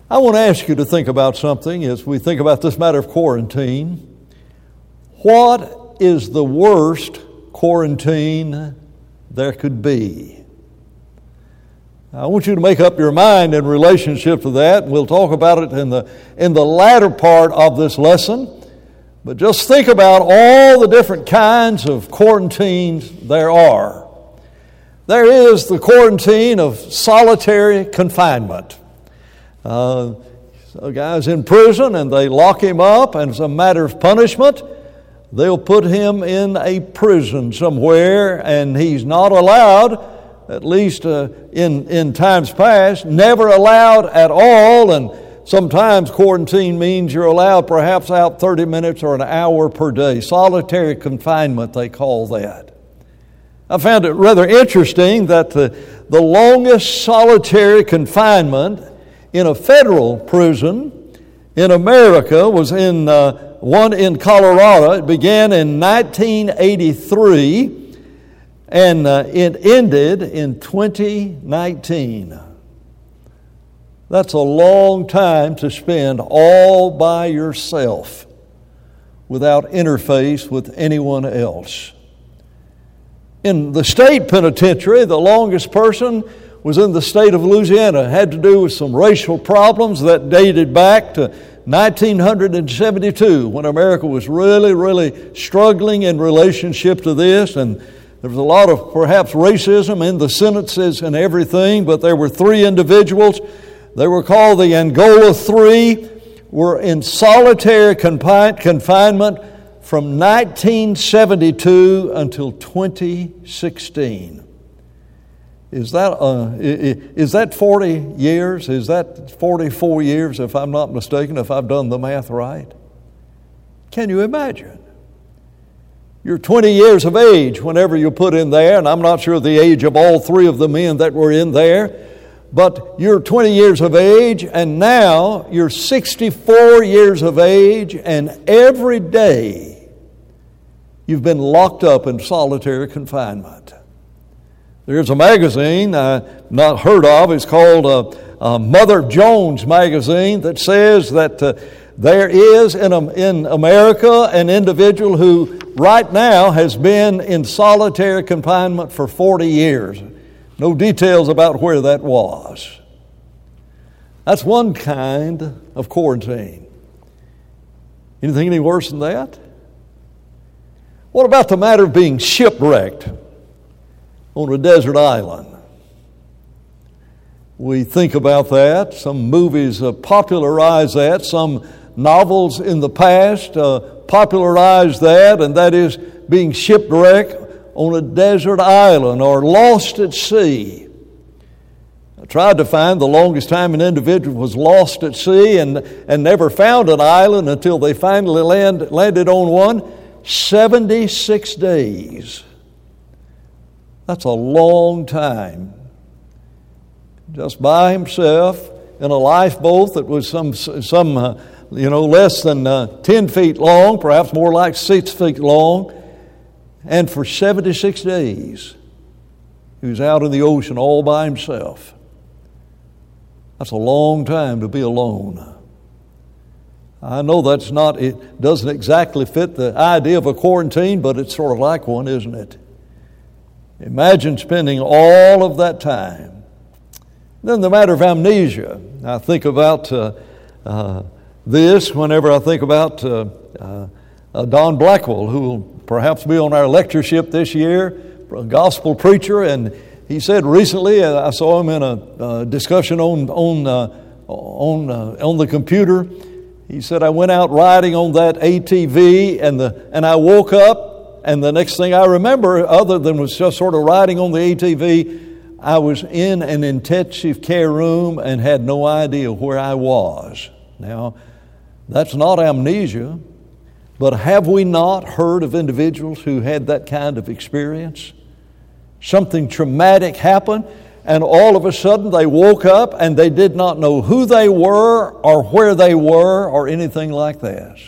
I want to ask you to think about something as we think about this matter of quarantine. What is the worst quarantine there could be? I want you to make up your mind in relationship to that. We'll talk about it in the latter part of this lesson. But just think about all the different kinds of quarantines there are. There is the quarantine of solitary confinement. A guy's in prison and they lock him up, and as a matter of punishment, they'll put him in a prison somewhere, and he's not allowed, at least in times past, never allowed at all. And sometimes quarantine means you're allowed perhaps out 30 minutes or an hour per day. Solitary confinement, they call that. I found it rather interesting that the longest solitary confinement in a federal prison in America was in one in Colorado. It began in 1983 and it ended in 2019. That's a long time to spend all by yourself without interface with anyone else. In the state penitentiary, the longest person was in the state of Louisiana. It had to do with some racial problems that dated back to 1972, when America was really, really struggling in relationship to this. And there was a lot of perhaps racism in the sentences and everything, but there were three individuals. They were called the Angola Three, were in solitary confinement from 1972 until 2016. Is that 40 years? Is that 44 years, if I'm not mistaken, if I've done the math right? Can you imagine? You're 20 years of age whenever you're put in there, and I'm not sure the age of all three of the men that were in there, but you're 20 years of age, and now you're 64 years of age, and every day you've been locked up in solitary confinement. There's a magazine I've not heard of. It's called Mother Jones magazine, that says that there is in America an individual who right now has been in solitary confinement for 40 years. No details about where that was. That's one kind of quarantine. Anything any worse than that? What about the matter of being shipwrecked on a desert island? We think about that. Some movies popularize that. Some novels in the past popularized that, and that is being shipwrecked on a desert island or lost at sea. I tried to find the longest time an individual was lost at sea and never found an island until they finally landed on one. 76 days. That's a long time. Just by himself in a lifeboat that was some less than 10 feet long, perhaps more like 6 feet long. And for 76 days, he was out in the ocean all by himself. That's a long time to be alone. I know it doesn't exactly fit the idea of a quarantine, but it's sort of like one, isn't it? Imagine spending all of that time. Then the matter of amnesia. I think about this whenever I think about Don Blackwell, who will perhaps be on our lectureship this year, a gospel preacher, and he said recently, I saw him in a discussion on the computer. He said, I went out riding on that ATV and I woke up, and the next thing I remember, other than was just sort of riding on the ATV, I was in an intensive care room and had no idea where I was. Now, that's not amnesia, but have we not heard of individuals who had that kind of experience? Something traumatic happened, and all of a sudden they woke up and they did not know who they were or where they were or anything like this.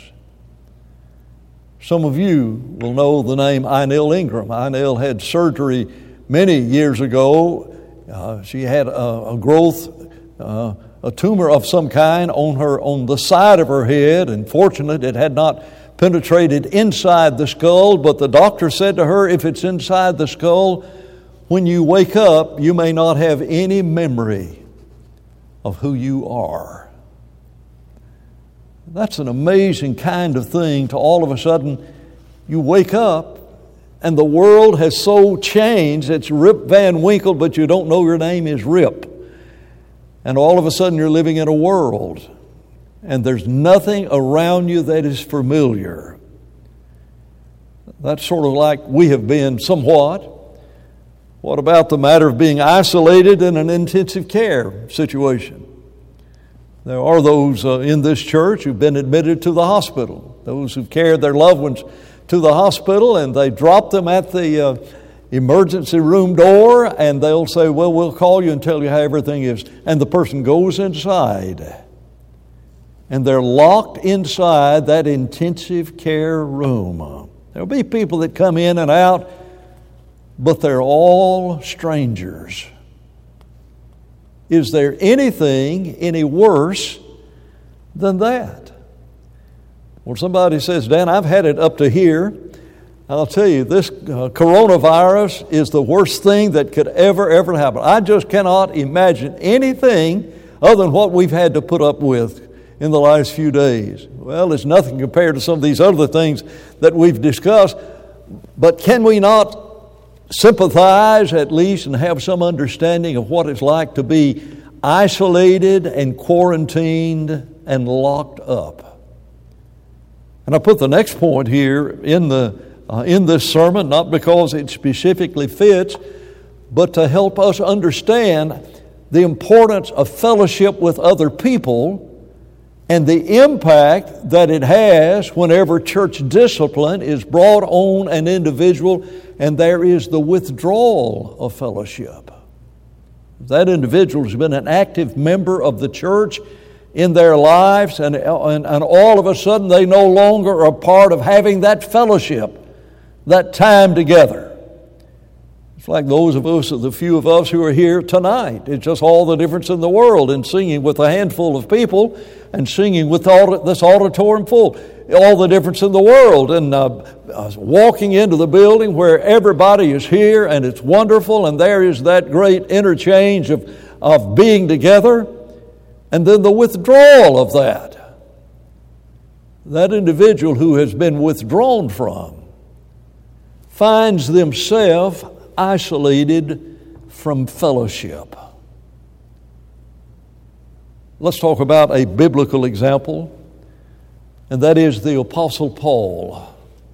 Some of you will know the name Inell Ingram. Inell had surgery many years ago. She had a growth a tumor of some kind on the side of her head, and fortunately it had not penetrated inside the skull, but the doctor said to her, if it's inside the skull, when you wake up, you may not have any memory of who you are. That's an amazing kind of thing to all of a sudden you wake up and the world has so changed. It's Rip Van Winkle, but you don't know your name is Rip. And all of a sudden you're living in a world and there's nothing around you that is familiar. That's sort of like we have been somewhat. What about the matter of being isolated in an intensive care situation? There are those in this church who've been admitted to the hospital, those who've carried their loved ones to the hospital, and they drop them at the emergency room door, and they'll say, well, we'll call you and tell you how everything is. And the person goes inside, and they're locked inside that intensive care room. There'll be people that come in and out, but they're all strangers. Is there anything any worse than that? Well, somebody says, Dan, I've had it up to here. I'll tell you, this coronavirus is the worst thing that could ever happen. I just cannot imagine anything other than what we've had to put up with in the last few days. Well, it's nothing compared to some of these other things that we've discussed, but can we not sympathize at least and have some understanding of what it's like to be isolated and quarantined and locked up? And I put the next point here in this sermon, not because it specifically fits, but to help us understand the importance of fellowship with other people and the impact that it has whenever church discipline is brought on an individual and there is the withdrawal of fellowship. That individual has been an active member of the church in their lives, and all of a sudden they no longer are part of having that fellowship, that time together. It's like those of us, the few of us who are here tonight. It's just all the difference in the world in singing with a handful of people and singing with this auditorium full. All the difference in the world. And walking into the building where everybody is here and it's wonderful and there is that great interchange of being together. And then the withdrawal of that. That individual who has been withdrawn from finds themselves isolated from fellowship. Let's talk about a biblical example, and that is the Apostle Paul.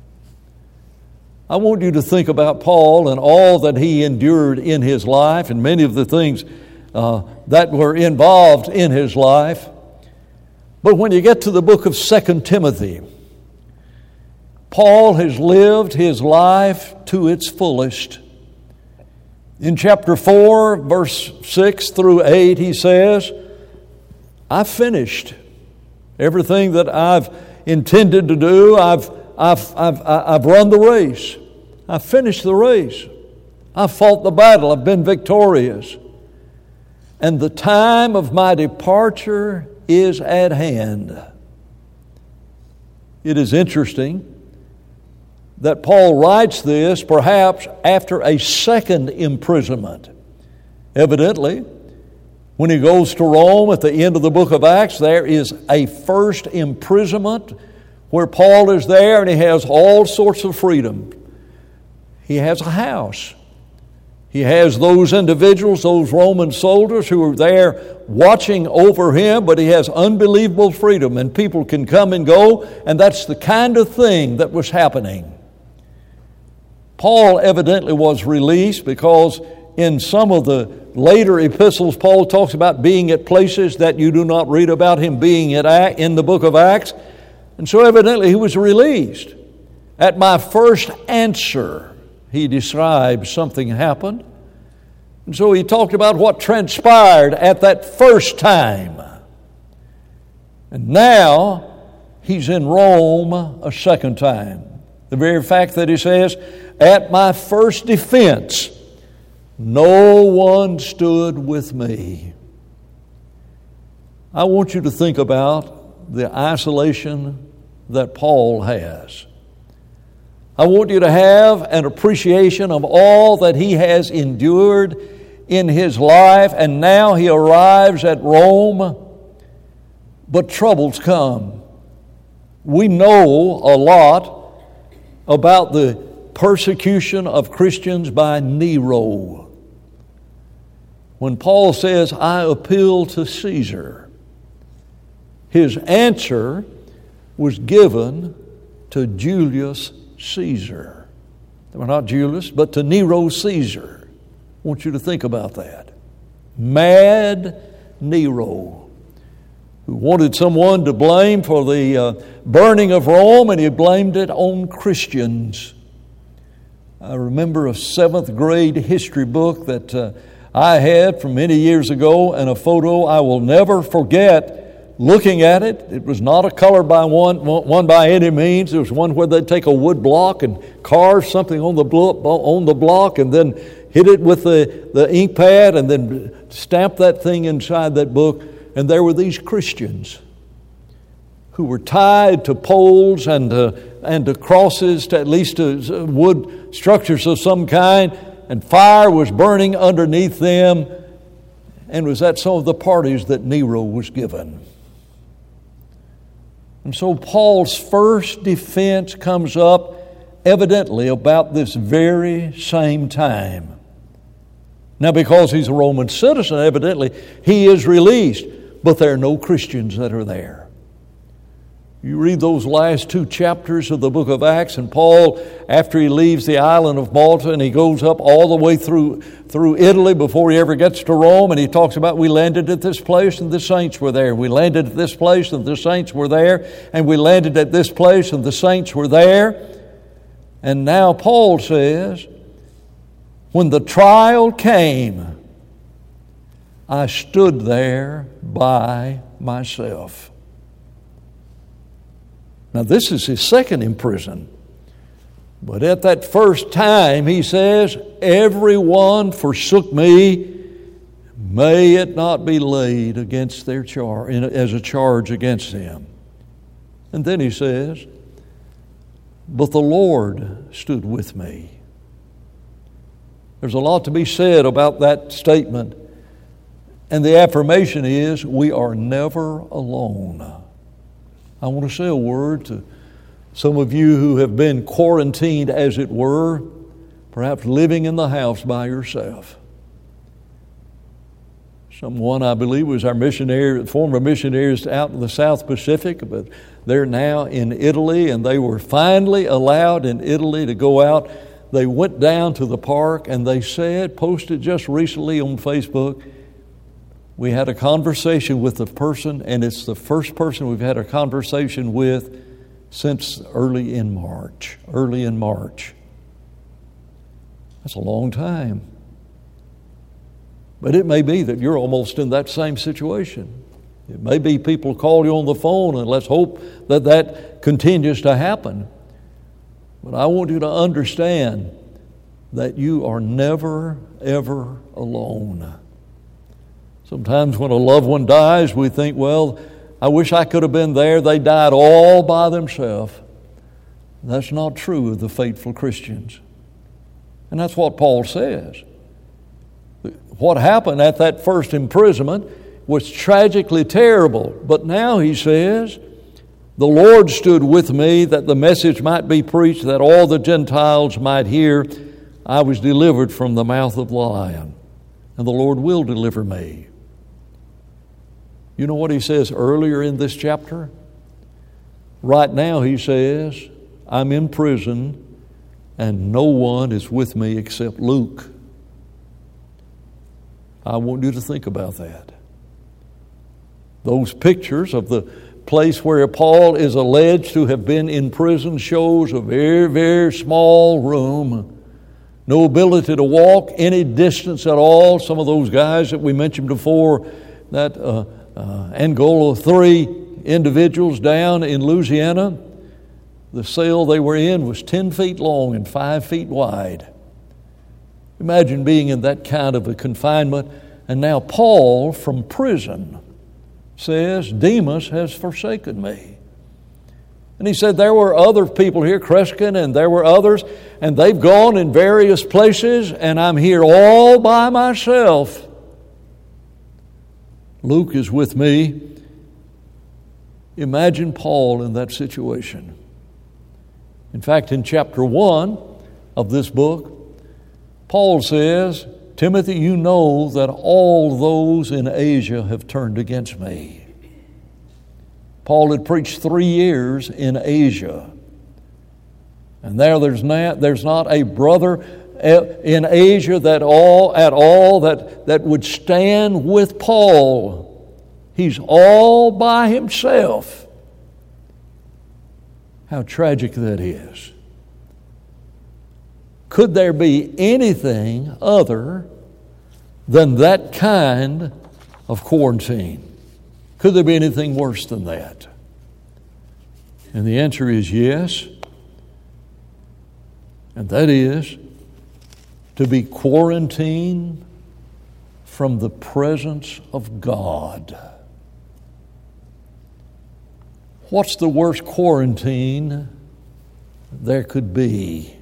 I want you to think about Paul and all that he endured in his life and many of the things that were involved in his life. But when you get to the book of 2 Timothy, Paul has lived his life to its fullest. In chapter 4, verse 6 through 8, he says, I've finished everything that I've intended to do. I've run the race. I've finished the race. I've fought the battle. I've been victorious. And the time of my departure is at hand. It is interesting that Paul writes this perhaps after a second imprisonment. Evidently, when he goes to Rome at the end of the book of Acts, there is a first imprisonment where Paul is there and he has all sorts of freedom. He has a house. He has those individuals, those Roman soldiers who are there watching over him, but he has unbelievable freedom and people can come and go, and that's the kind of thing that was happening. Paul evidently was released because in some of the later epistles, Paul talks about being at places that you do not read about him being in the book of Acts. And so evidently he was released. At my first answer, he describes something happened. And so he talked about what transpired at that first time. And now he's in Rome a second time. The very fact that he says, at my first defense, no one stood with me. I want you to think about the isolation that Paul has. I want you to have an appreciation of all that he has endured in his life, and now he arrives at Rome, but troubles come. We know a lot about the persecution of Christians by Nero. When Paul says, I appeal to Caesar, his answer was given to Julius Caesar. Well, not Julius, but to Nero Caesar. I want you to think about that. Mad Nero, who wanted someone to blame for the burning of Rome, and he blamed it on Christians. I remember a 7th grade history book that I had from many years ago, and a photo I will never forget looking at it. It was not a color by one by any means. It was one where they'd take a wood block and carve something on the block and then hit it with the ink pad and then stamp that thing inside that book. And there were these Christians who were tied to poles and to crosses, to at least to wood structures of some kind, and fire was burning underneath them, and was at some of the parties that Nero was given. And so Paul's first defense comes up evidently about this very same time. Now, because he's a Roman citizen, evidently he is released, but there are no Christians that are there. You read those last 2 chapters of the book of Acts, and Paul, after he leaves the island of Malta and he goes up all the way through Italy before he ever gets to Rome, and he talks about, we landed at this place and the saints were there. We landed at this place and the saints were there. And we landed at this place and the saints were there. And now Paul says, when the trial came, I stood there by myself. Now, this is his second imprisonment. But at that first time, he says, everyone forsook me. May it not be laid against their as a charge against them. And then he says, but the Lord stood with me. There's a lot to be said about that statement. And the affirmation is, we are never alone. I want to say a word to some of you who have been quarantined, as it were, perhaps living in the house by yourself. Someone, I believe, was our former missionaries out in the South Pacific, but they're now in Italy, and they were finally allowed in Italy to go out. They went down to the park, and they posted just recently on Facebook, we had a conversation with a person, and it's the first person we've had a conversation with since early in March. That's a long time. But it may be that you're almost in that same situation. It may be people call you on the phone, and let's hope that that continues to happen. But I want you to understand that you are never, ever alone. Sometimes when a loved one dies, we think, well, I wish I could have been there. They died all by themselves. That's not true of the faithful Christians. And that's what Paul says. What happened at that first imprisonment was tragically terrible. But now he says, the Lord stood with me that the message might be preached, that all the Gentiles might hear. I was delivered from the mouth of the lion, and the Lord will deliver me. You know what he says earlier in this chapter? Right now he says, I'm in prison and no one is with me except Luke. I want you to think about that. Those pictures of the place where Paul is alleged to have been in prison shows a very, very small room. No ability to walk any distance at all. Some of those guys that we mentioned before, that Angola 3 individuals down in Louisiana, the cell they were in was 10 feet long and 5 feet wide. Imagine being in that kind of a confinement. And now Paul from prison says, Demas has forsaken me. And he said there were other people here, Crescent, and there were others, and they've gone in various places, and I'm here all by myself. Luke is with me. Imagine Paul in that situation. In fact, in chapter 1 of this book, Paul says, Timothy, you know that all those in Asia have turned against me. Paul had preached 3 years in Asia. And there's not a brother in Asia that would stand with Paul. He's all by himself. How tragic that is. Could there be anything other than that kind of quarantine? Could there be anything worse than that? And the answer is yes. And that is to be quarantined from the presence of God. What's the worst quarantine there could be?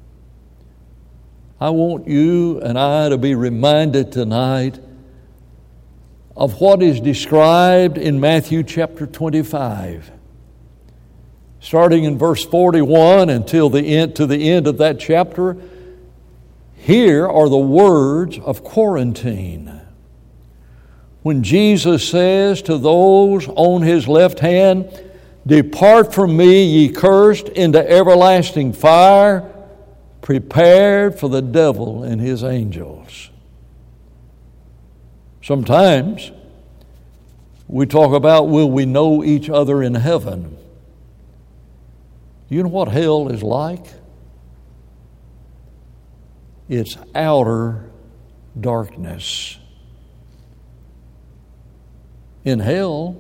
I want you and I to be reminded tonight of what is described in Matthew chapter 25. Starting in verse 41 until the end of that chapter, here are the words of quarantine. When Jesus says to those on his left hand, "Depart from me, ye cursed, into everlasting fire, prepared for the devil and his angels." Sometimes we talk about, will we know each other in heaven? You know what hell is like? It's outer darkness. In hell,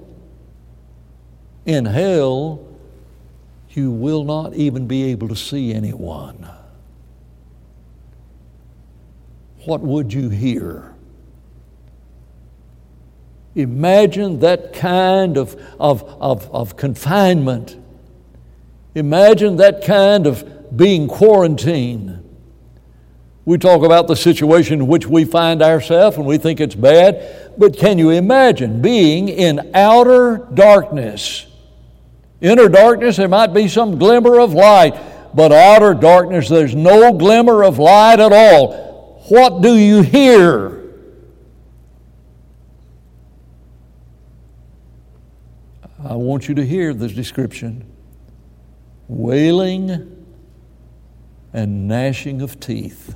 you will not even be able to see anyone. What would you hear? Imagine that kind of confinement. Imagine that kind of being quarantined. We talk about the situation in which we find ourselves and we think it's bad, but can you imagine being in outer darkness? Inner darkness, there might be some glimmer of light, but outer darkness, there's no glimmer of light at all. What do you hear? I want you to hear this description. Wailing and gnashing of teeth.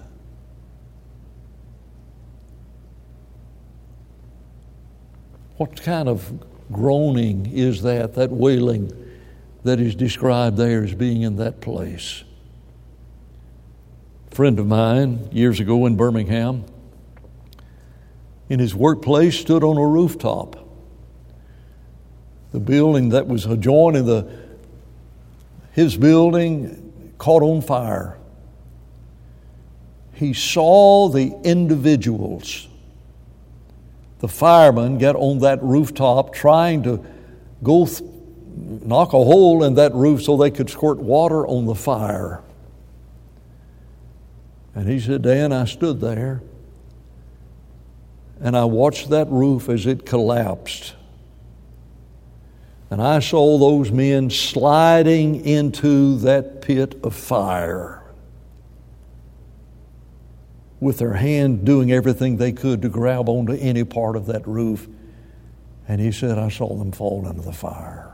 What kind of groaning is that wailing that is described there as being in that place? A friend of mine years ago in Birmingham, in his workplace, stood on a rooftop. The building that was adjoining his building caught on fire. He saw the individuals. The firemen get on that rooftop trying to go knock a hole in that roof so they could squirt water on the fire. And he said, Dan, I stood there and I watched that roof as it collapsed. And I saw those men sliding into that pit of fire with their hand doing everything they could to grab onto any part of that roof. And he said, I saw them fall into the fire.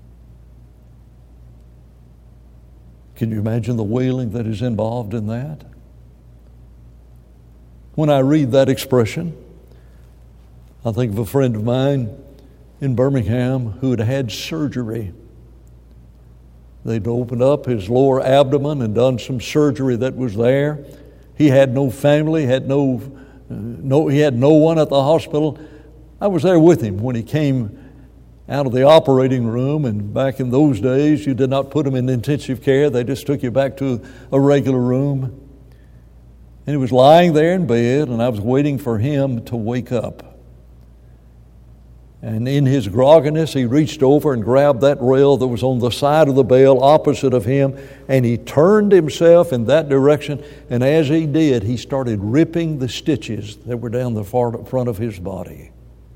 Can you imagine the wailing that is involved in that? When I read that expression, I think of a friend of mine in Birmingham who had had surgery. They'd opened up his lower abdomen and done some surgery that was there. He had no family, he had no one at the hospital. I was there with him when he came out of the operating room, and back in those days you did not put him in intensive care, they just took you back to a regular room. And he was lying there in bed, and I was waiting for him to wake up. And in his grogginess, he reached over and grabbed that rail that was on the side of the bell opposite of him, and he turned himself in that direction. And as he did, he started ripping the stitches that were down the front of his body.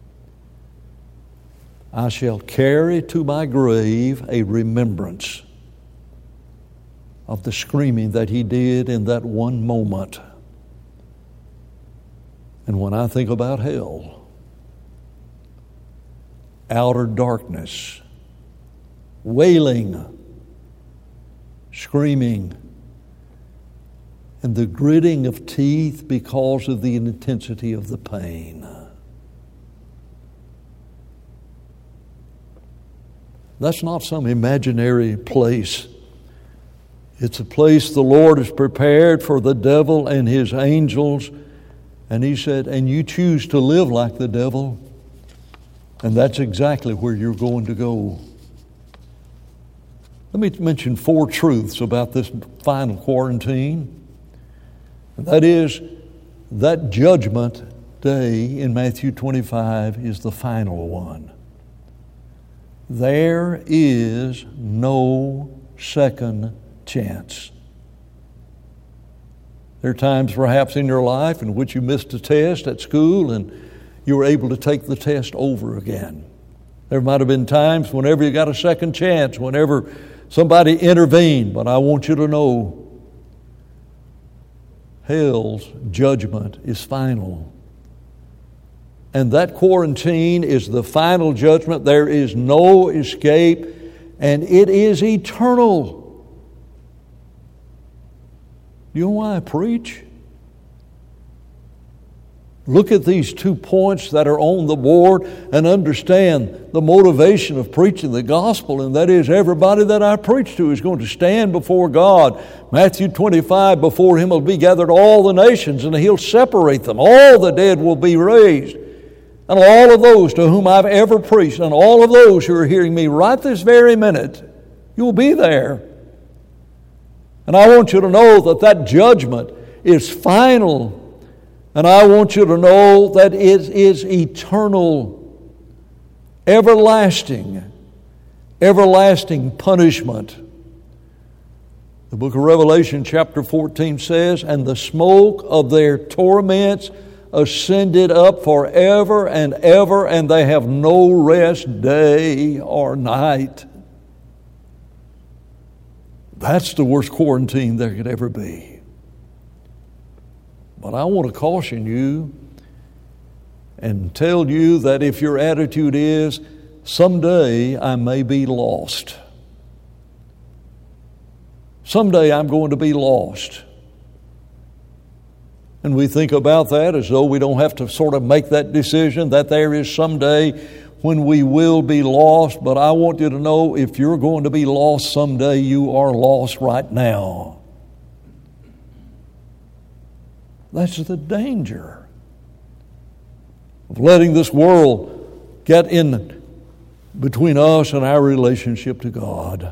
I shall carry to my grave a remembrance of the screaming that he did in that one moment. And when I think about hell, outer darkness, wailing, screaming, and the gritting of teeth because of the intensity of the pain. That's not some imaginary place. It's a place the Lord has prepared for the devil and his angels. And he said, and you choose to live like the devil, and that's exactly where you're going to go. Let me mention 4 truths about this final quarantine. That is, that judgment day in Matthew 25 is the final one. There is no second chance. There are times perhaps in your life in which you missed a test at school and you were able to take the test over again. There might have been times whenever you got a second chance, whenever somebody intervened, but I want you to know hell's judgment is final. And that quarantine is the final judgment. There is no escape, and it is eternal. You know why I preach? Look at these 2 points that are on the board and understand the motivation of preaching the gospel, and that is everybody that I preach to is going to stand before God. Matthew 25, before Him will be gathered all the nations, and He'll separate them. All the dead will be raised. And all of those to whom I've ever preached, and all of those who are hearing me right this very minute, you'll be there. And I want you to know that that judgment is final. And I want you to know that it is eternal, everlasting punishment. The book of Revelation chapter 14 says, and the smoke of their torments ascended up forever and ever, and they have no rest day or night. That's the worst quarantine there could ever be. But I want to caution you and tell you that if your attitude is, someday I may be lost. Someday I'm going to be lost. And we think about that as though we don't have to sort of make that decision, that there is someday when we will be lost. But I want you to know, if you're going to be lost someday, you are lost right now. That's the danger of letting this world get in between us and our relationship to God.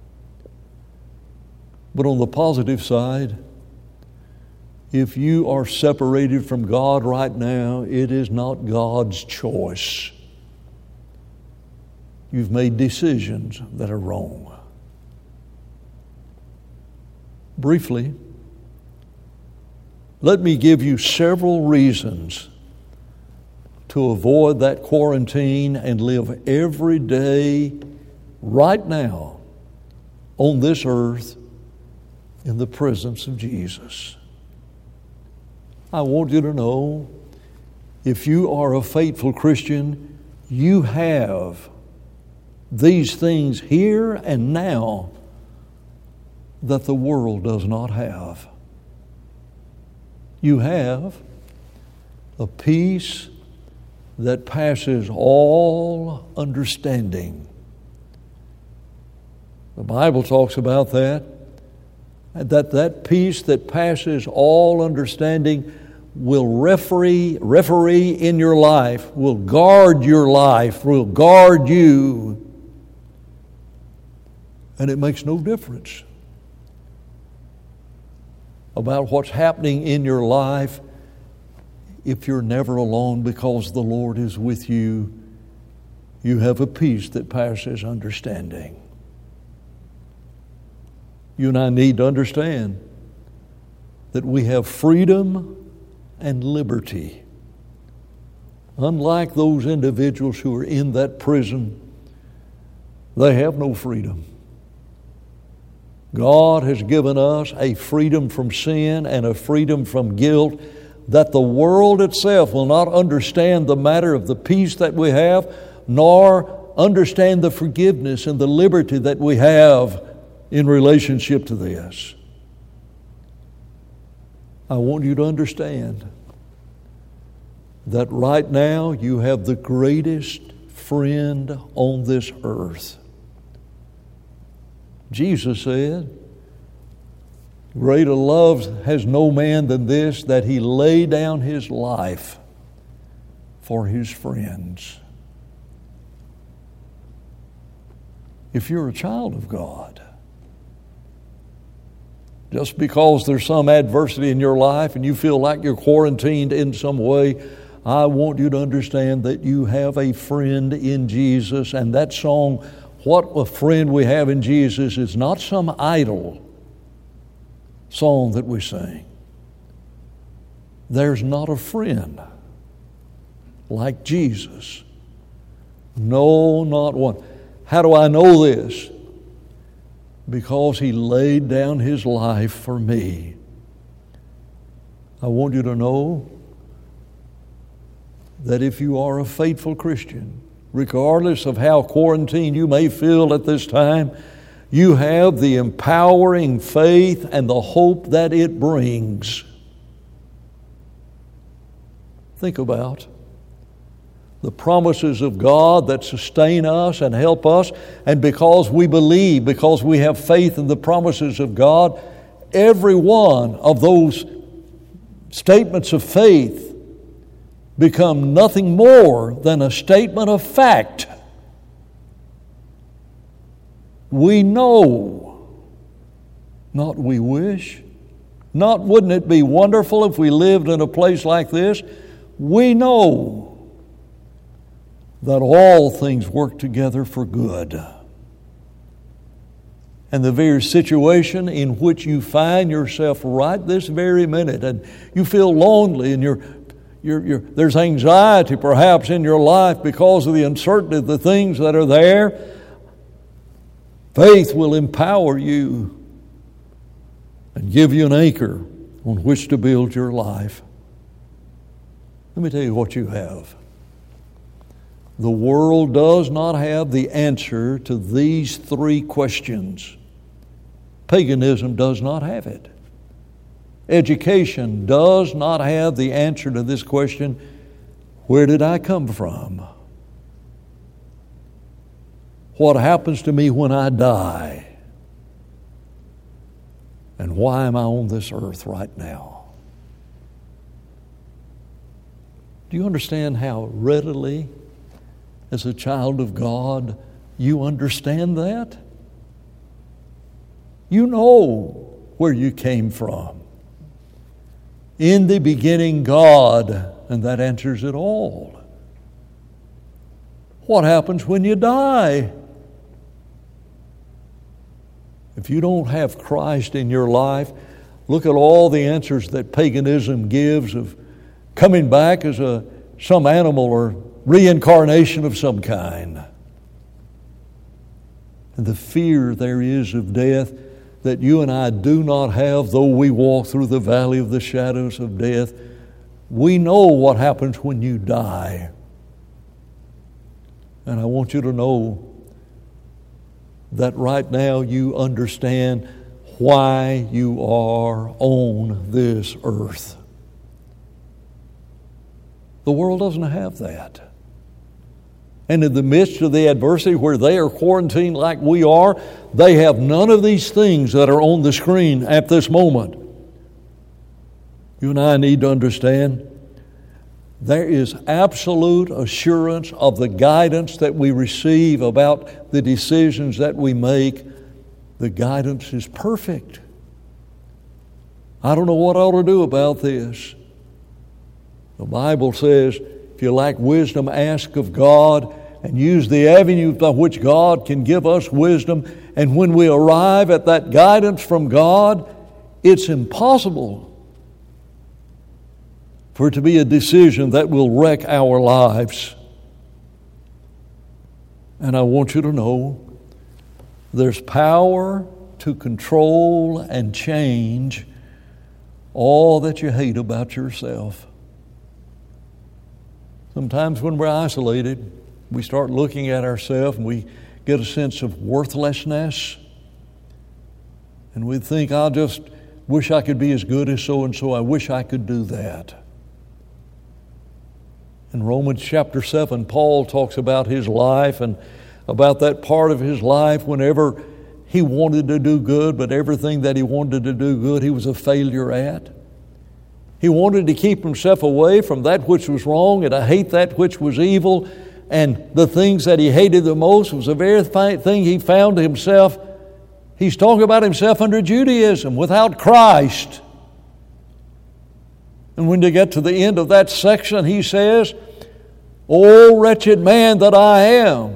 But on the positive side, if you are separated from God right now, it is not God's choice. You've made decisions that are wrong. Briefly, let me give you several reasons to avoid that quarantine and live every day right now on this earth in the presence of Jesus. I want you to know, if you are a faithful Christian, you have these things here and now that the world does not have. You have a peace that passes all understanding. The Bible talks about that peace that passes all understanding will referee in your life, will guard your life, will guard you. And it makes no difference about what's happening in your life if you're never alone, because the Lord is with you you have a peace that passes understanding. You and I need to understand that we have freedom and liberty. Unlike those individuals who are in that prison, they have no freedom. God has given us a freedom from sin and a freedom from guilt that the world itself will not understand the matter of the peace that we have, nor understand the forgiveness and the liberty that we have in relationship to this. I want you to understand that right now you have the greatest friend on this earth. Jesus said, greater love has no man than this, that he lay down his life for his friends. If you're a child of God, just because there's some adversity in your life and you feel like you're quarantined in some way, I want you to understand that you have a friend in Jesus. And that song, What a Friend We Have in Jesus, is not some idle song that we sing. There's not a friend like Jesus. No, not one. How do I know this? Because he laid down his life for me. I want you to know that if you are a faithful Christian, regardless of how quarantined you may feel at this time, you have the empowering faith and the hope that it brings. Think about the promises of God that sustain us and help us. And because we believe, because we have faith in the promises of God, every one of those statements of faith become nothing more than a statement of fact. We know, not we wish, not wouldn't it be wonderful if we lived in a place like this? We know that all things work together for good. And the very situation in which you find yourself right this very minute, and you feel lonely and there's anxiety perhaps in your life because of the uncertainty of the things that are there, faith will empower you and give you an anchor on which to build your life. Let me tell you what you have. The world does not have the answer to these three questions. Paganism does not have it. Education does not have the answer to this question, where did I come from? What happens to me when I die? And why am I on this earth right now? Do you understand how readily, as a child of God, you understand that? You know where you came from. In the beginning, God, and that answers it all. What happens when you die? If you don't have Christ in your life, look at all the answers that paganism gives of coming back as some animal or reincarnation of some kind. And the fear there is of death that you and I do not have, though we walk through the valley of the shadows of death. We know what happens when you die. And I want you to know that right now you understand why you are on this earth. The world doesn't have that. And in the midst of the adversity where they are quarantined like we are, they have none of these things that are on the screen at this moment. You and I need to understand there is absolute assurance of the guidance that we receive about the decisions that we make. The guidance is perfect. I don't know what I ought to do about this. The Bible says, if you lack wisdom, ask of God, and use the avenue by which God can give us wisdom. And when we arrive at that guidance from God, it's impossible for it to be a decision that will wreck our lives. And I want you to know there's power to control and change all that you hate about yourself. Sometimes when we're isolated, we start looking at ourselves and we get a sense of worthlessness. And we think, I just wish I could be as good as so-and-so. I wish I could do that. In Romans chapter 7, Paul talks about his life and about that part of his life whenever he wanted to do good, but everything that he wanted to do good, he was a failure at. He wanted to keep himself away from that which was wrong and to hate that which was evil. And the things that he hated the most was the very thing he found himself. He's talking about himself under Judaism, without Christ. And when they get to the end of that section, he says, "O wretched man that I am,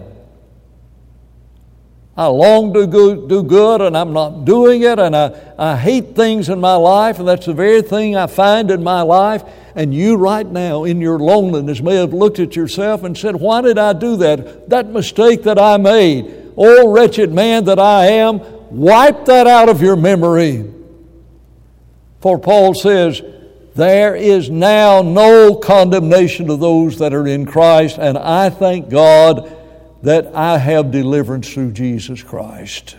I long to do good and I'm not doing it, and I hate things in my life, and that's the very thing I find in my life." And you right now in your loneliness may have looked at yourself and said, "Why did I do that? That mistake that I made, oh wretched man that I am," wipe that out of your memory. For Paul says, there is now no condemnation to those that are in Christ, and I thank God that I have deliverance through Jesus Christ.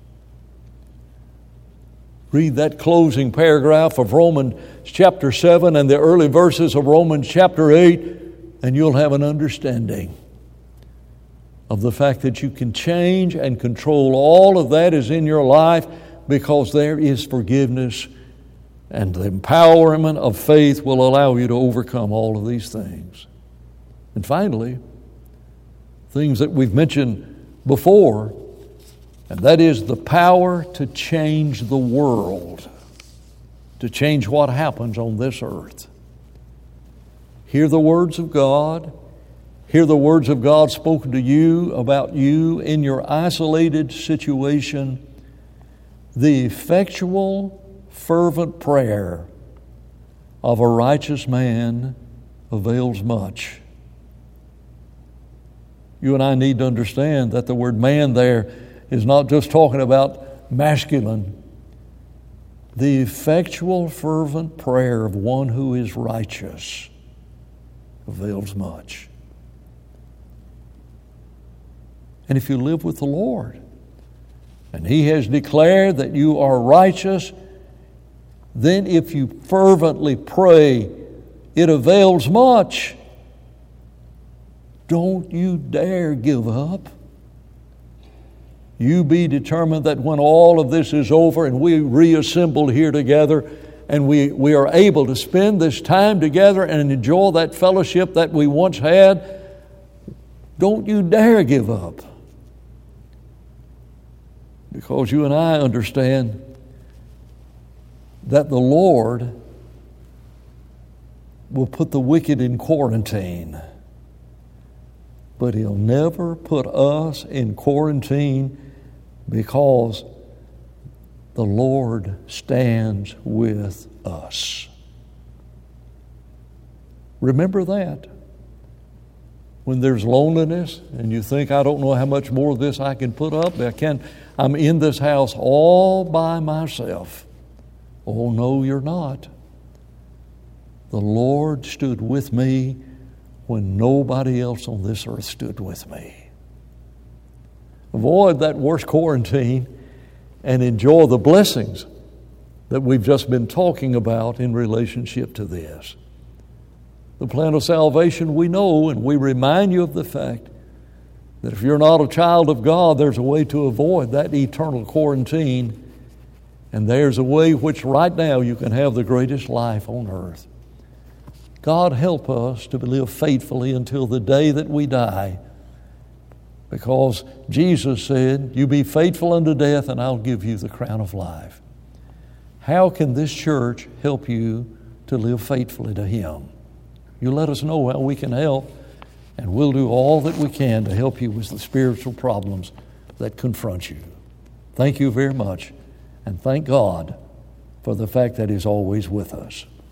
Read that closing paragraph of Romans chapter 7 and the early verses of Romans chapter 8, and you'll have an understanding of the fact that you can change and control all of that is in your life because there is forgiveness, and the empowerment of faith will allow you to overcome all of these things. And finally, things that we've mentioned before, and that is the power to change the world, to change what happens on this earth. Hear the words of God. Hear the words of God spoken to you about you in your isolated situation. The effectual, fervent prayer of a righteous man avails much. You and I need to understand that the word man there is not just talking about masculine. The effectual, fervent prayer of one who is righteous avails much. And if you live with the Lord, and He has declared that you are righteous, then if you fervently pray, it avails much. Don't you dare give up. You be determined that when all of this is over and we reassemble here together and we are able to spend this time together and enjoy that fellowship that we once had, don't you dare give up. Because you and I understand that the Lord will put the wicked in quarantine, but He'll never put us in quarantine, because the Lord stands with us. Remember that. When there's loneliness and you think, I don't know how much more of this I can put up, I'm in this house all by myself. Oh, no, you're not. The Lord stood with me when nobody else on this earth stood with me. Avoid that worst quarantine and enjoy the blessings that we've just been talking about in relationship to this. The plan of salvation we know, and we remind you of the fact that if you're not a child of God, there's a way to avoid that eternal quarantine, and there's a way which right now you can have the greatest life on earth. God help us to live faithfully until the day that we die, because Jesus said, you be faithful unto death and I'll give you the crown of life. How can this church help you to live faithfully to Him? You let us know how we can help. And we'll do all that we can to help you with the spiritual problems that confront you. Thank you very much, and thank God for the fact that He's always with us.